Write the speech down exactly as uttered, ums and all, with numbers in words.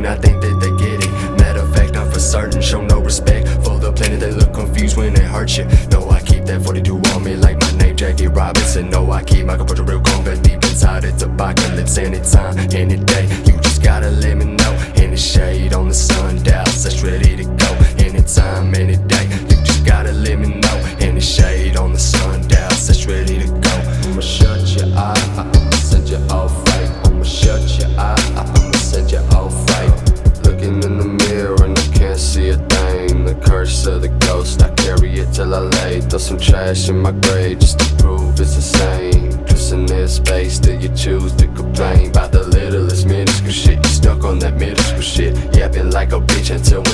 and I think that they get it. Matter of fact, I'm for certain, show no respect for the planet. They look confused when it hurts you. No, I keep that forty-two on me like my name Jackie Robinson. No, I keep my composure real calm, but deep inside it's apocalypse. Anytime, any day, you just gotta let me know. Any shade on the sundial, that's ready to go. Anytime, any day, you just gotta let me know. Any shade on the sundial, that's ready to go. I'ma shut your eye, I'ma send you off right. I'ma shut your eye, I'ma send you off right. Looking in the mirror and I can't see a thing. The curse of the ghost, I carry it till I lay. Throw some trash in my grave just to prove it's the same. Just in this space that you choose to complain about the littlest minuscule shit. You stuck on that middle school shit, yapping like a bitch until